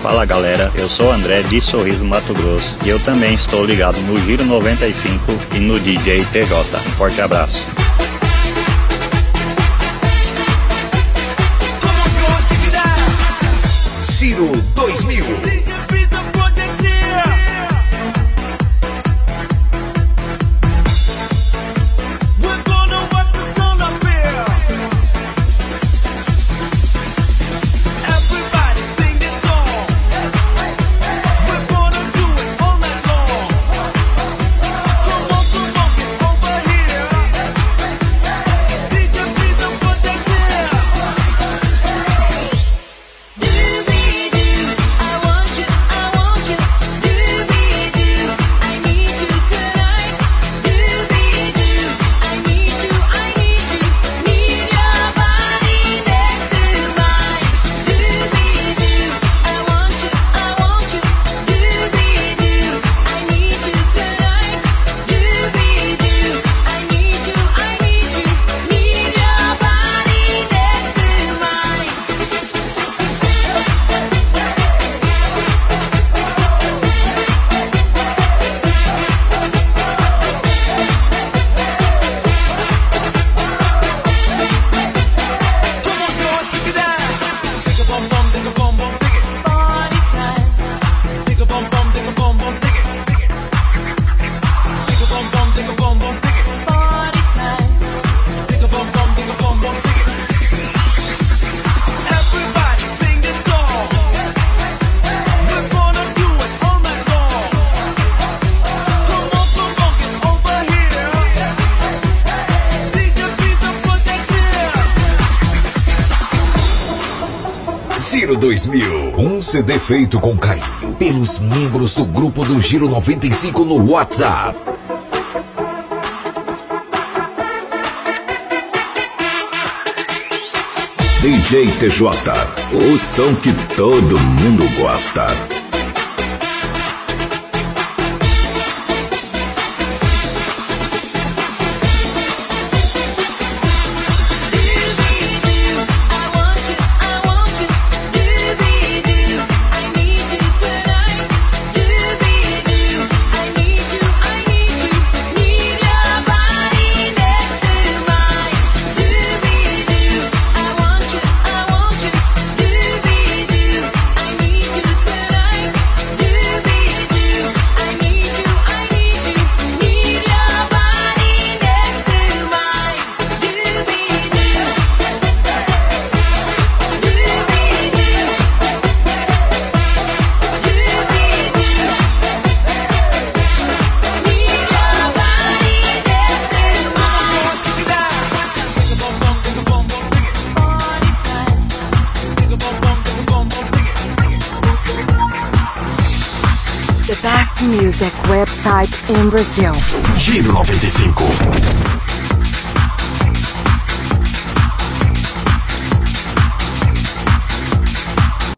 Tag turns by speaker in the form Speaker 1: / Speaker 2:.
Speaker 1: Fala galera, eu sou o André de Sorriso, Mato Grosso e eu também estou ligado no Giro 95 e no DJ TJ. Um forte abraço.
Speaker 2: Giro 2000. Giro 2000, um CD feito com carinho pelos membros do grupo do Giro 95 no WhatsApp. DJ TJ, o som que todo mundo gosta.
Speaker 3: Music website in Brazil.
Speaker 2: Giro 95.